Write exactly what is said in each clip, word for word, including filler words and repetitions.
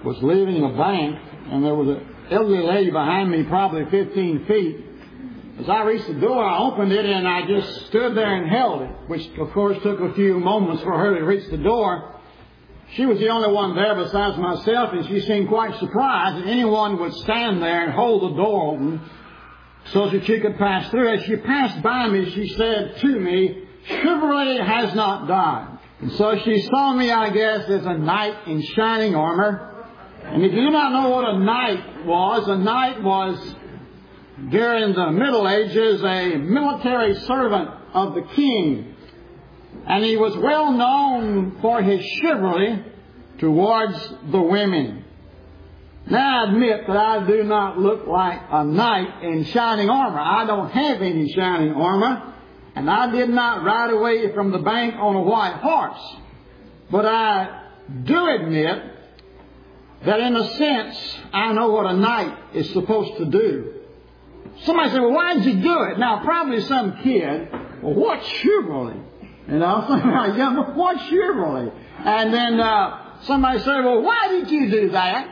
was leaving the bank, and there was an elderly lady behind me, probably fifteen feet. As I reached the door, I opened it, and I just stood there and held it, which, of course, took a few moments for her to reach the door. She was the only one there besides myself, and she seemed quite surprised that anyone would stand there and hold the door open so that she could pass through. As she passed by me, she said to me, "Chivalry has not died." And so she saw me, I guess, as a knight in shining armor. And if you do not know what a knight was, a knight was, during the Middle Ages, a military servant of the king. And he was well known for his chivalry towards the women. Now I admit that I do not look like a knight in shining armor. I don't have any shining armor. And I did not ride away from the bank on a white horse. But I do admit that in a sense, I know what a knight is supposed to do. Somebody said, "Well, why did you do it?" Now, probably some kid, "Well, what's chivalry?" You know, somebody young, "What's chivalry?" And then uh, somebody said, "Well, why did you do that?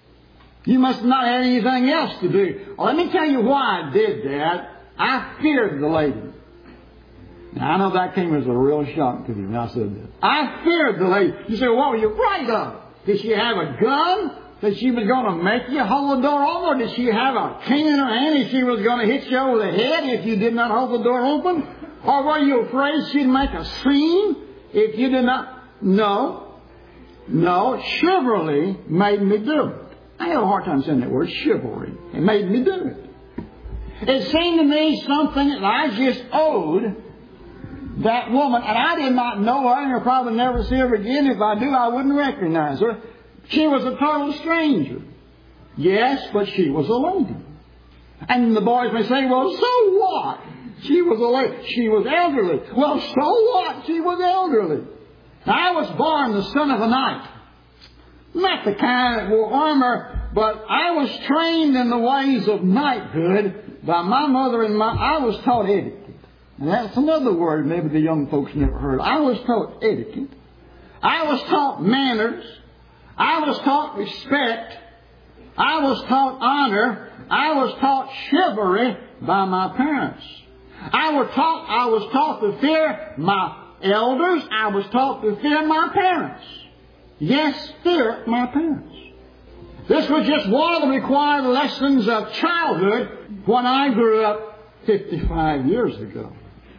You must not have anything else to do." Well, let me tell you why I did that. I feared the lady. Now, I know that came as a real shock to you when I said that. I feared the lady. You say, "Well, what were you afraid of? Did she have a gun that she was going to make you hold the door open? Or did she have a cane in her hand and she was going to hit you over the head if you did not hold the door open? Or were you afraid she'd make a scene if you did not?" No. No. Chivalry made me do it. I have a hard time saying that word, chivalry. It made me do it. It seemed to me something that I just owed that woman. And I did not know her, and I'll probably never see her again. If I do, I wouldn't recognize her. She was a total stranger. Yes, but she was a lady. And the boys may say, "Well, so what? She was a lady. She was elderly." Well, so what? She was elderly. Now, I was born the son of a knight. Not the kind that wore armor, but I was trained in the ways of knighthood by my mother and my... I was taught etiquette. And that's another word maybe the young folks never heard. I was taught etiquette. I was taught manners. I was taught respect. I was taught honor. I was taught chivalry by my parents. I was taught, I was taught to fear my elders. I was taught to fear my parents. Yes, fear my parents. This was just one of the required lessons of childhood when I grew up fifty-five years ago.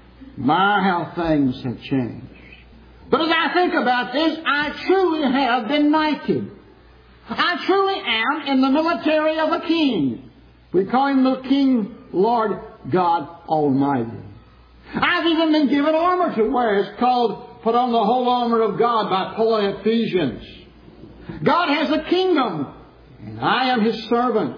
My, how things have changed. But as I think about this, I truly have been knighted. I truly am in the military of a king. We call him the King, Lord God Almighty. I've even been given armor to wear. It's called "Put on the whole armor of God" by Paul in Ephesians. God has a kingdom, and I am His servant.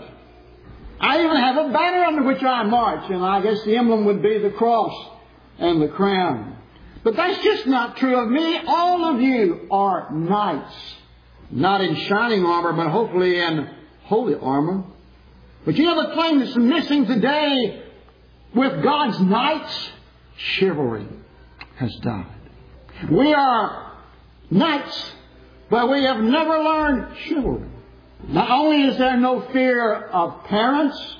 I even have a banner under which I march, and I guess the emblem would be the cross and the crown. But that's just not true of me. All of you are knights. Not in shining armor, but hopefully in holy armor. But you know the thing that's missing today with God's knights? Chivalry has died. We are knights, but we have never learned chivalry. Not only is there no fear of parents,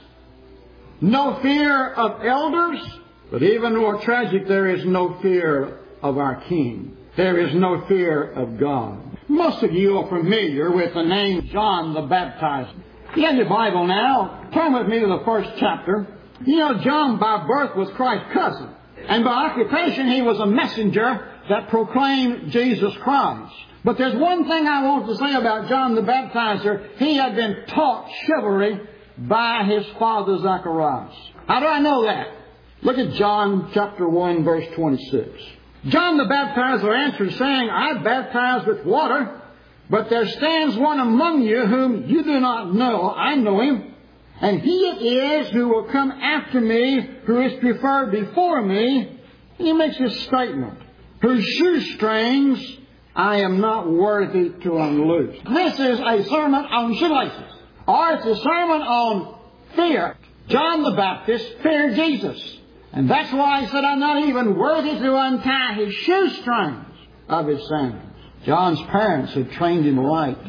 no fear of elders, but even more tragic, there is no fear of our King. There is no fear of God. Most of you are familiar with the name John the Baptizer. If you have your Bible now, turn with me to the first chapter. You know, John by birth was Christ's cousin. And by occupation, he was a messenger that proclaimed Jesus Christ. But there's one thing I want to say about John the Baptizer. He had been taught chivalry by his father Zacharias. How do I know that? Look at John chapter one, verse twenty-six. John the Baptizer answered, saying, "I baptize with water, but there stands one among you whom you do not know. I know him. And he it is who will come after me, who is preferred before me." And he makes this statement, "Whose shoestrings I am not worthy to unloose." This is a sermon on shoelaces. Or it's a sermon on fear. John the Baptist feared Jesus. And that's why he said, "I'm not even worthy to untie his shoestrings of his sandals." John's parents had trained him right.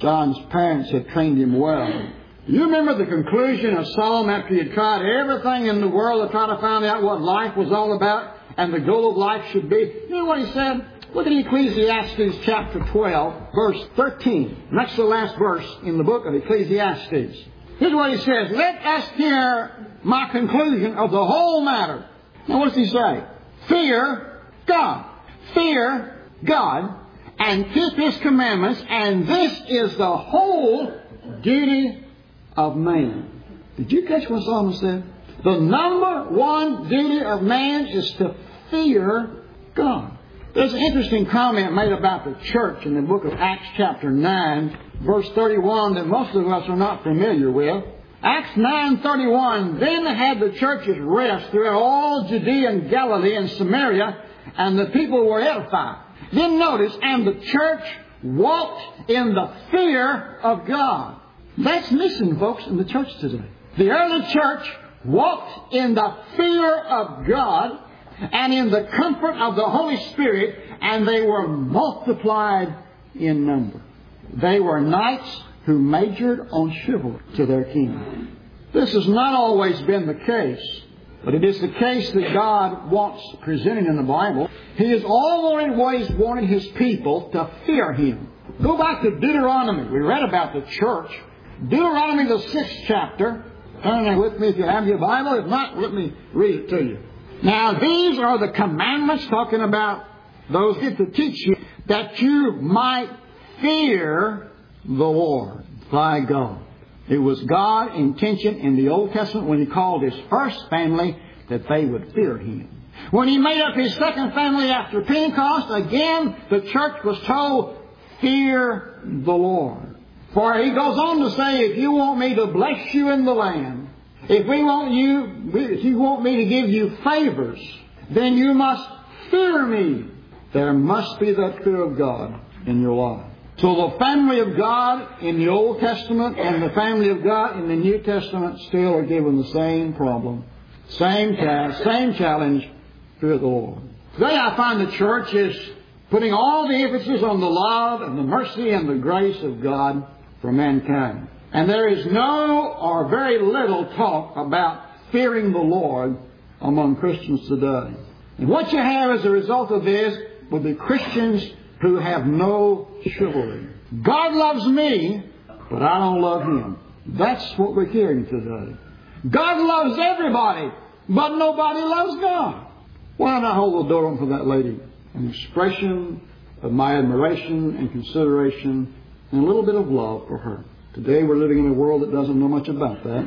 John's parents had trained him well. You remember the conclusion of Solomon after he had tried everything in the world to try to find out what life was all about and the goal of life should be? You know what he said? Look at Ecclesiastes chapter twelve, verse thirteen. That's the last verse in the book of Ecclesiastes. Here's what he says. Let us hear my conclusion of the whole matter. Now what does he say? Fear God. Fear God and keep His commandments, and this is the whole duty of man. Did you catch what Solomon said? The number one duty of man is to fear God. There's an interesting comment made about the church in the book of Acts chapter nine, verse thirty-one, that most of us are not familiar with. Acts nine thirty-one, then had the churches rest throughout all Judea and Galilee and Samaria, and the people were edified. Then notice, and the church walked in the fear of God. That's missing, folks, in the church today. The early church walked in the fear of God and in the comfort of the Holy Spirit, and they were multiplied in number. They were knights who majored on chivalry to their king. This has not always been the case, but it is the case that God wants presented in the Bible. He has always wanted His people to fear Him. Go back to Deuteronomy. We read about the church. Deuteronomy, the sixth chapter. Turn there with me if you have your Bible. If not, let me read it to you. Now, these are the commandments talking about those who to teach you that you might fear the Lord thy God. It was God's intention in the Old Testament when He called His first family that they would fear Him. When He made up His second family after Pentecost, again, the church was told, fear the Lord. For He goes on to say, if you want me to bless you in the land, if we want you, if you want me to give you favors, then you must fear me. There must be that fear of God in your life. So the family of God in the Old Testament and the family of God in the New Testament still are given the same problem, same task, same challenge, fear the Lord. Today I find the church is putting all the emphasis on the love and the mercy and the grace of God for mankind. And there is no or very little talk about fearing the Lord among Christians today. And what you have as a result of this will be Christians who have no chivalry. God loves me, but I don't love Him. That's what we're hearing today. God loves everybody, but nobody loves God. Why not hold the door open for that lady? An expression of my admiration and consideration and a little bit of love for her. Today we're living in a world that doesn't know much about that.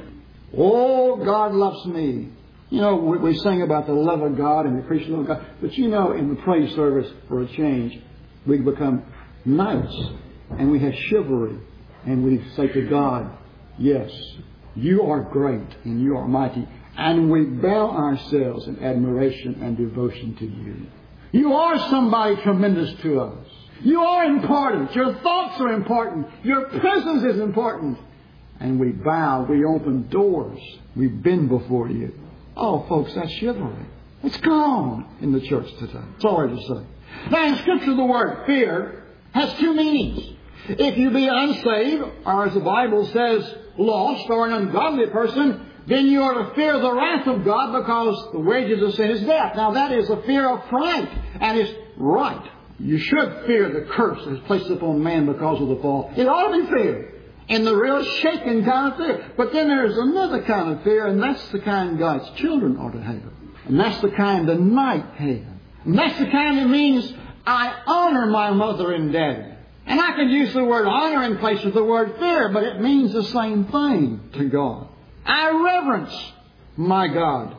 Oh, God loves me. You know, we, we sing about the love of God and we preach the love of God. But you know, in the praise service, for a change, we become knights and we have chivalry. And we say to God, yes, you are great and you are mighty. And we bow ourselves in admiration and devotion to you. You are somebody tremendous to us. You are important. Your thoughts are important. Your presence is important. And we bow. We open doors. We bend before you. Oh, folks, that's chivalry. It's gone in the church today. Sorry to say. Now, in Scripture, the word fear has two meanings. If you be unsaved, or as the Bible says, lost, or an ungodly person, then you are to fear the wrath of God because the wages of sin is death. Now, that is a fear of fright, and it's right. You should fear the curse that is placed upon man because of the fall. It ought to be feared. In the real shaken kind of fear. But then there's another kind of fear, and that's the kind God's children ought to have. And that's the kind the knight had. And that's the kind that means I honor my mother and daddy. And I can use the word honor in place of the word fear, but it means the same thing to God. I reverence my God.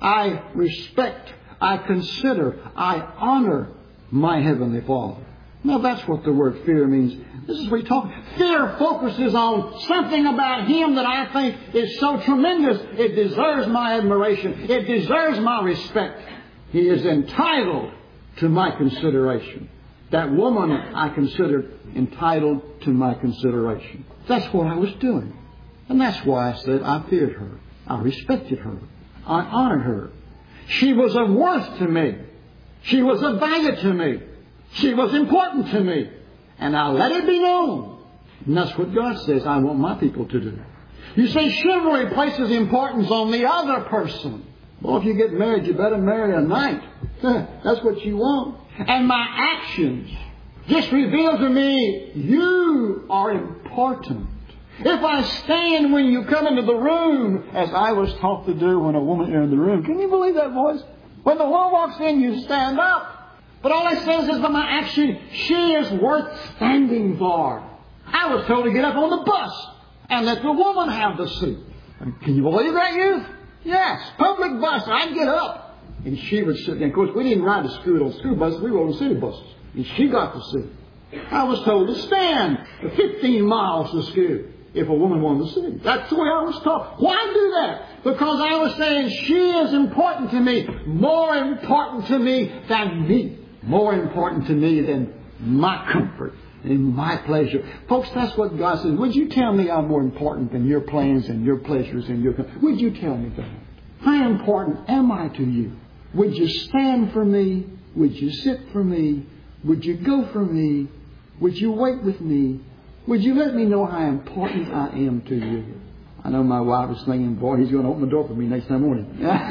I respect, I consider, I honor my Heavenly Father. Now that's what the word fear means. This is what we talk. Fear focuses on something about Him that I think is so tremendous. It deserves my admiration. It deserves my respect. He is entitled to my consideration. That woman I considered entitled to my consideration. That's what I was doing. And that's why I said I feared her. I respected her. I honored her. She was of worth to me. She was of value to me. She was important to me. And I let it be known And that's what God says I want my people to do. You say chivalry places importance on the other person. Well, if you get married, you better marry a knight. That's what you want. And my actions just reveal to me you are important. If I stand when you come into the room, as I was taught to do when a woman entered the room. Can you believe that voice? When the woman walks in, you stand up. But all it says is by my action, she is worth standing for. I was told to get up on the bus and let the woman have the seat. Can you believe that, youth? Yes. Public bus. I'd get up. And she would sit there. Of course, we didn't ride to school on school buses. We rode on city buses. And she got the seat. I was told to stand for fifteen miles to school if a woman wanted to sit. That's the way I was taught. Why do that? Because I was saying she is important to me. More important to me than me. More important to me than my comfort and my pleasure. Folks, that's what God says. Would you tell me I'm more important than your plans and your pleasures and your comfort? Would you tell me that? How important am I to you? Would you stand for me? Would you sit for me? Would you go for me? Would you wait with me? Would you let me know how important I am to you? I know my wife is thinking, boy, he's going to open the door for me next time morning.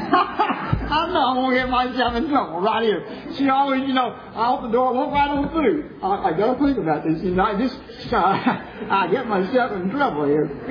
I know I'm going to get myself in trouble right here. She always, you know, I open the door, walk right on through. I, I got to think about this. You know, I just, I, I get myself in trouble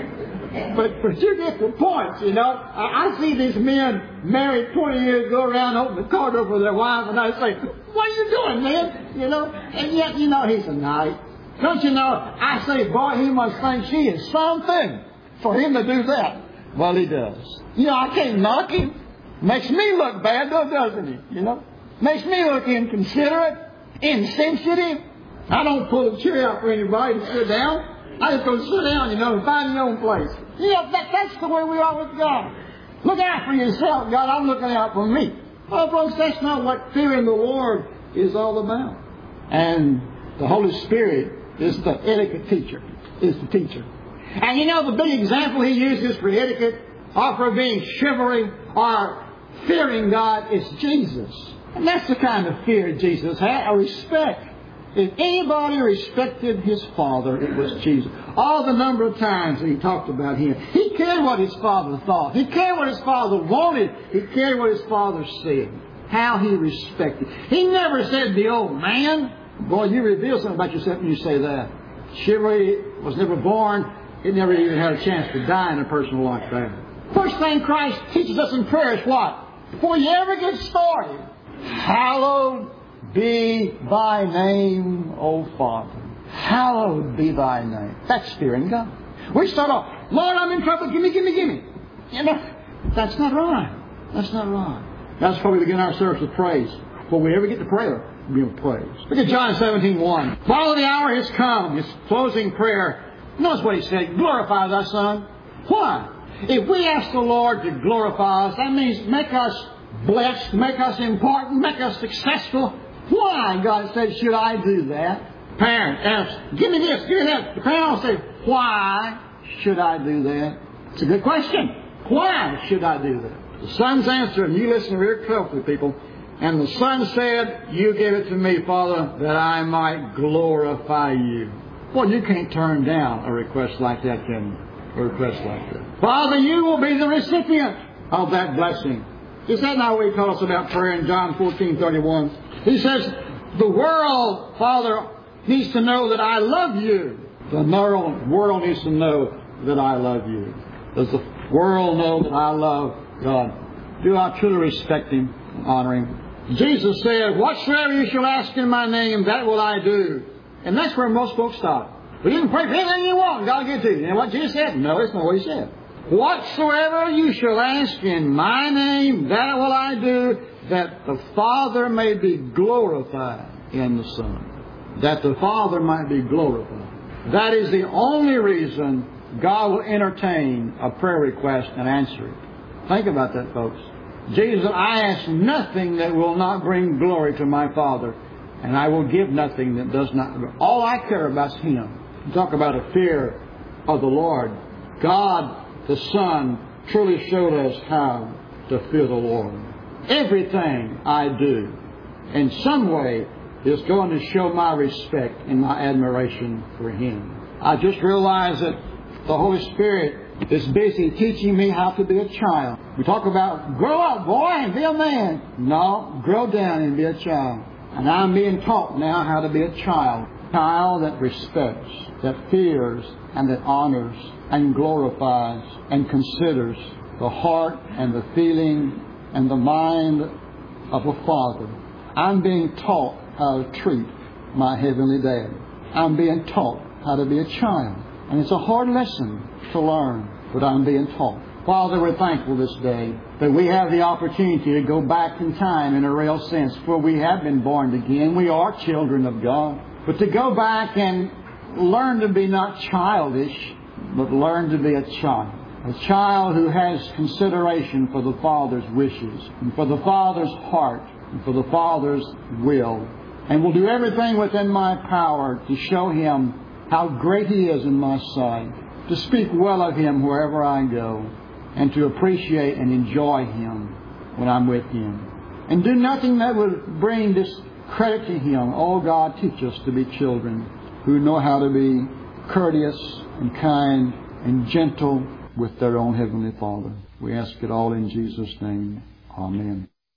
here. But, but you get the point, you know. I, I see these men married twenty years go around open the car door for their wife, and I say, what are you doing, man? You know, and yet, you know, he's a knight. Don't you know, I say, boy, he must think she is something for him to do that. Well, he does. You know, I can't knock him. Makes me look bad, though, doesn't he? You know? Makes me look inconsiderate, insensitive. I don't pull a chair out for anybody to sit down. I just go sit down, you know, and find your own place. You know, that, that's the way we are with God. Look out for yourself, God. I'm looking out for me. Oh, folks, that's not what fearing the Lord is all about. And the Holy Spirit is the etiquette teacher, is the teacher. And you know, the big example he uses for etiquette, or for being chivalry, or fearing God, is Jesus. And that's the kind of fear Jesus had, a respect. If anybody respected his Father, it was Jesus. All the number of times that he talked about him. He cared what his Father thought. He cared what his Father wanted. He cared what his Father said. How he respected. He never said, the old man. Boy, you reveal something about yourself when you say that. Chivalry was never born. It never even had a chance to die in a person like that. First thing Christ teaches us in prayer is what? Before you ever get started, hallowed be thy name, O Father. Hallowed be thy name. That's fearing God. We start off, Lord, I'm in trouble. Give me, give me, give me. You know, that's not right. That's not right. That's why we begin our service with praise. Before we ever get to prayer, we will praise. Look at John seventeen one. While the hour has come, his closing prayer. Notice what he said. Glorify thy Son. Why? If we ask the Lord to glorify us, that means make us blessed, make us important, make us successful. Why, God said, should I do that? Parent asks, give me this, give me that. The parent will say, why should I do that? It's a good question. Why should I do that? The Son's answer, and you listen very carefully, people. And the Son said, you give it to me, Father, that I might glorify you. Well, you can't turn down a request like that, can you? A request like that. Father, you will be the recipient of that blessing. Is that not what he tells us about prayer in John fourteen thirty-one? He says, the world, Father, needs to know that I love you. The world needs to know that I love you. Does the world know that I love God? Do I truly respect Him and honor Him? Jesus said, whatsoever you shall ask in my name, that will I do. And that's where most folks stop. But you can pray for anything you want, God will give it to you. You know what Jesus said? No, it's not what He said. Whatsoever you shall ask in my name, that will I do, that the Father may be glorified in the Son. That the Father might be glorified. That is the only reason God will entertain a prayer request and answer it. Think about that, folks. Jesus said, I ask nothing that will not bring glory to my Father, and I will give nothing that does not. All I care about is Him. Talk about a fear of the Lord. God, the Son, truly showed us how to fear the Lord. Everything I do, in some way, is going to show my respect and my admiration for Him. I just realized that the Holy Spirit is busy teaching me how to be a child. We talk about grow up, boy, and be a man. No, grow down and be a child. And I'm being taught now how to be a child. A child that respects, that fears, and that honors, and glorifies, and considers the heart and the feeling and the mind of a father. I'm being taught how to treat my Heavenly Dad. I'm being taught how to be a child. And it's a hard lesson to learn, but I'm being taught. Father, we're thankful this day that we have the opportunity to go back in time in a real sense, for we have been born again. We are children of God. But to go back and learn to be not childish, but learn to be a child. A child who has consideration for the Father's wishes, and for the Father's heart, and for the Father's will. And will do everything within my power to show Him how great He is in my sight, to speak well of Him wherever I go, and to appreciate and enjoy Him when I'm with Him. And do nothing that would bring discredit to Him. Oh God, teach us to be children who know how to be courteous and kind and gentle with their own Heavenly Father. We ask it all in Jesus' name. Amen.